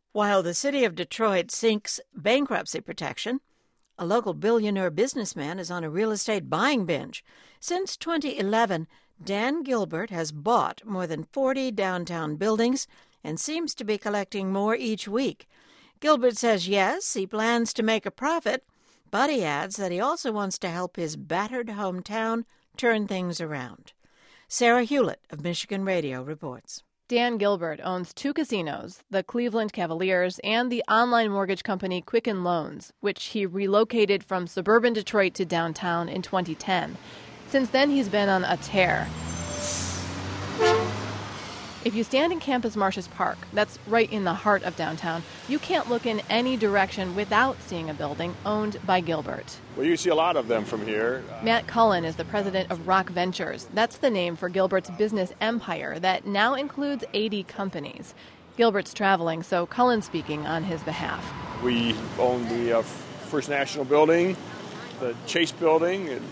While the city of Detroit seeks bankruptcy protection, a local billionaire businessman is on a real estate buying binge. Since 2011, Dan Gilbert has bought more than 40 downtown buildings and seems to be collecting more each week. Gilbert says yes, he plans to make a profit, but he adds that he also wants to help his battered hometown turn things around. Sarah Hewlett of Michigan Radio reports. Dan Gilbert owns 2 casinos, the Cleveland Cavaliers and the online mortgage company Quicken Loans, which he relocated from suburban Detroit to downtown in 2010. Since then, he's been on a tear. If you stand in Campus Martius Park, that's right in the heart of downtown, you can't look in any direction without seeing a building owned by Gilbert. Well, you see a lot of them from here. Matt Cullen is the president of Rock Ventures. That's the name for Gilbert's business empire that now includes 80 companies. Gilbert's traveling, so Cullen's speaking on his behalf. We own the First National Building, the Chase Building, and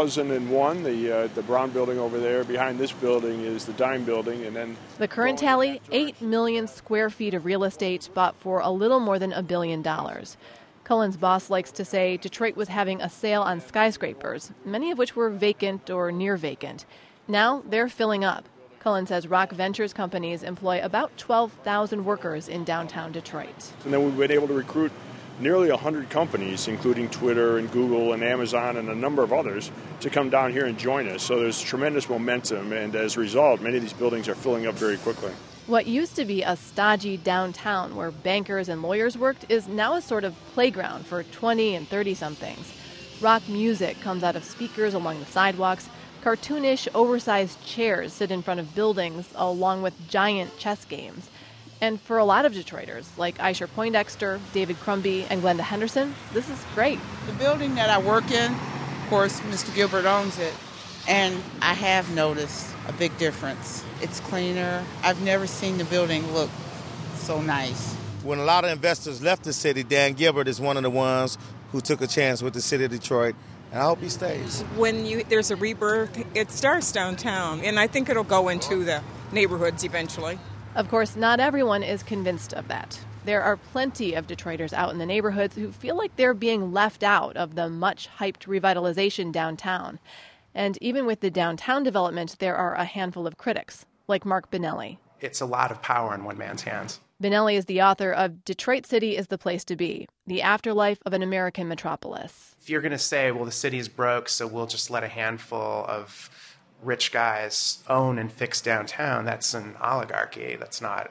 1001, the Brown Building over there. Behind this building is the Dime Building, and then the current tally: 8 million square feet of real estate bought for a little more than $1 billion. Cullen's boss likes to say Detroit was having a sale on skyscrapers, many of which were vacant or near vacant. Now they're filling up. Cullen says Rock Ventures companies employ about 12,000 workers in downtown Detroit. And then we've been able to recruit nearly 100 companies, including Twitter and Google and Amazon and a number of others, to come down here and join us. So there's tremendous momentum, and as a result, many of these buildings are filling up very quickly. What used to be a stodgy downtown where bankers and lawyers worked is now a sort of playground for 20 and 30-somethings. Rock music comes out of speakers along the sidewalks. Cartoonish, oversized chairs sit in front of buildings along with giant chess games. And for a lot of Detroiters, like Aisha Poindexter, David Crumby, and Glenda Henderson, this is great. The building that I work in, of course, Mr. Gilbert owns it, and I have noticed a big difference. It's cleaner. I've never seen the building look so nice. When a lot of investors left the city, Dan Gilbert is one of the ones who took a chance with the city of Detroit, and I hope he stays. When there's a rebirth, it starts downtown, and I think it'll go into the neighborhoods eventually. Of course, not everyone is convinced of that. There are plenty of Detroiters out in the neighborhoods who feel like they're being left out of the much-hyped revitalization downtown. And even with the downtown development, there are a handful of critics, like Mark Benelli. It's a lot of power in one man's hands. Benelli is the author of Detroit City is the Place to Be, The Afterlife of an American Metropolis. If you're going to say, well, the city's broke, so we'll just let a handful of rich guys own and fix downtown, that's an oligarchy. That's not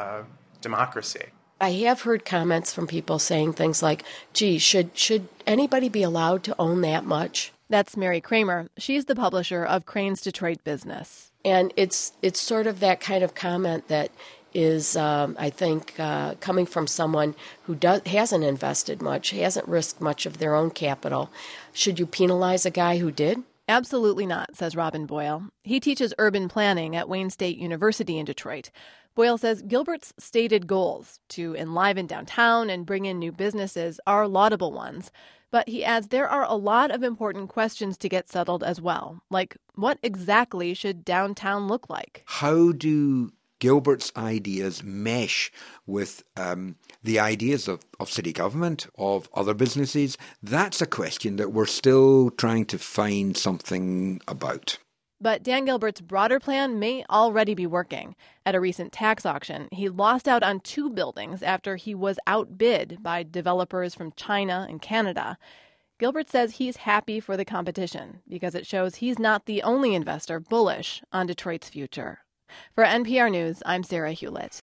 democracy. I have heard comments from people saying things like, gee, should anybody be allowed to own that much? That's Mary Kramer. She's the publisher of Crane's Detroit Business. And it's sort of that kind of comment that is, I think, coming from someone who hasn't invested much, hasn't risked much of their own capital. Should you penalize a guy who did? Absolutely not, says Robin Boyle. He teaches urban planning at Wayne State University in Detroit. Boyle says Gilbert's stated goals to enliven downtown and bring in new businesses are laudable ones. But he adds there are a lot of important questions to get settled as well, like what exactly should downtown look like? How do Gilbert's ideas mesh with the ideas of city government, of other businesses? That's a question that we're still trying to find something about. But Dan Gilbert's broader plan may already be working. At a recent tax auction, he lost out on 2 buildings after he was outbid by developers from China and Canada. Gilbert says he's happy for the competition because it shows he's not the only investor bullish on Detroit's future. For NPR News, I'm Sarah Hewlett.